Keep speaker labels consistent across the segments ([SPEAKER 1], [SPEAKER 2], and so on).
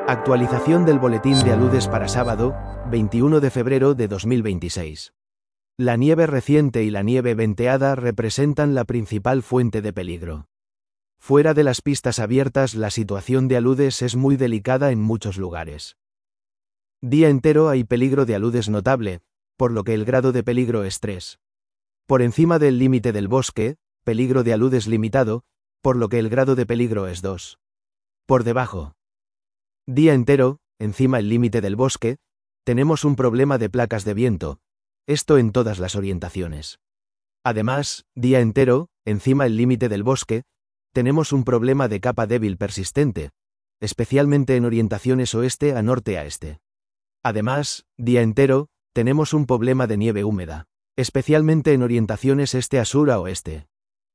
[SPEAKER 1] Actualización del boletín de aludes para sábado, 21 de febrero de 2026. La nieve reciente y la nieve venteada representan la principal fuente de peligro. Fuera de las pistas abiertas, la situación de aludes es muy delicada en muchos lugares. Día entero hay peligro de aludes notable, por lo que el grado de peligro es 3. Por encima del límite del bosque, peligro de aludes limitado, por lo que el grado de peligro es 2. Por debajo. Día entero, encima el límite del bosque, tenemos un problema de placas de viento, esto en todas las orientaciones. Además, día entero, encima el límite del bosque, tenemos un problema de capa débil persistente, especialmente en orientaciones oeste a norte a este. Además, día entero, tenemos un problema de nieve húmeda, especialmente en orientaciones este a sur a oeste.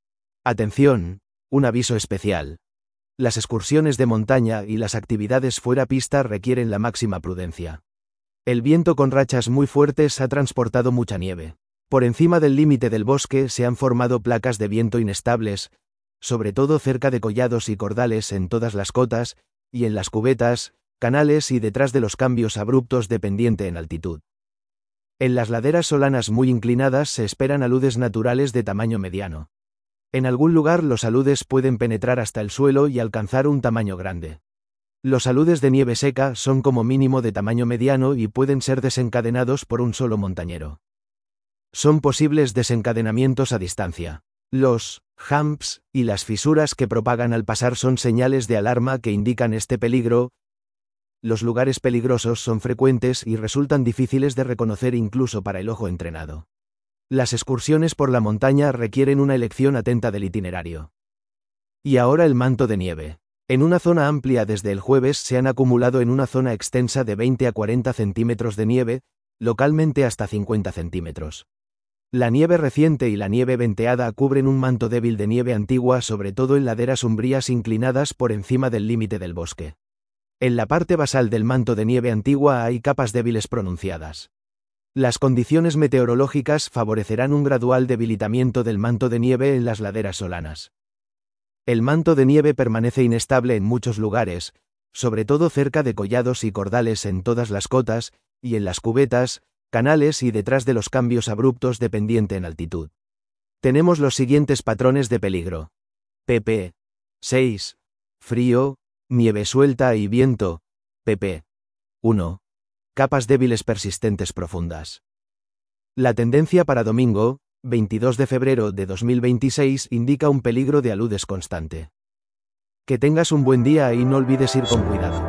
[SPEAKER 1] Atención, un aviso especial. Las excursiones de montaña y las actividades fuera pista requieren la máxima prudencia. El viento con rachas muy fuertes ha transportado mucha nieve. Por encima del límite del bosque se han formado placas de viento inestables, sobre todo cerca de collados y cordales en todas las cotas, y en las cubetas, canales y detrás de los cambios abruptos de pendiente en altitud. En las laderas solanas muy inclinadas se esperan aludes naturales de tamaño mediano. En algún lugar los aludes pueden penetrar hasta el suelo y alcanzar un tamaño grande. Los aludes de nieve seca son como mínimo de tamaño mediano y pueden ser desencadenados por un solo montañero. Son posibles desencadenamientos a distancia. Los humps y las fisuras que propagan al pasar son señales de alarma que indican este peligro. Los lugares peligrosos son frecuentes y resultan difíciles de reconocer incluso para el ojo entrenado. Las excursiones por la montaña requieren una elección atenta del itinerario. Y ahora el manto de nieve. En una zona amplia desde el jueves se han acumulado en una zona extensa de 20 a 40 centímetros de nieve, localmente hasta 50 centímetros. La nieve reciente y la nieve venteada cubren un manto débil de nieve antigua, sobre todo en laderas umbrías inclinadas por encima del límite del bosque. En la parte basal del manto de nieve antigua hay capas débiles pronunciadas. Las condiciones meteorológicas favorecerán un gradual debilitamiento del manto de nieve en las laderas solanas. El manto de nieve permanece inestable en muchos lugares, sobre todo cerca de collados y cordales en todas las cotas, y en las cubetas, canales y detrás de los cambios abruptos de pendiente en altitud. Tenemos los siguientes patrones de peligro. pp. 6. Frío, nieve suelta y viento. pp. 1. Capas débiles persistentes profundas. La tendencia para domingo, 22 de febrero de 2026, indica un peligro de aludes constante. Que tengas un buen día y no olvides ir con cuidado.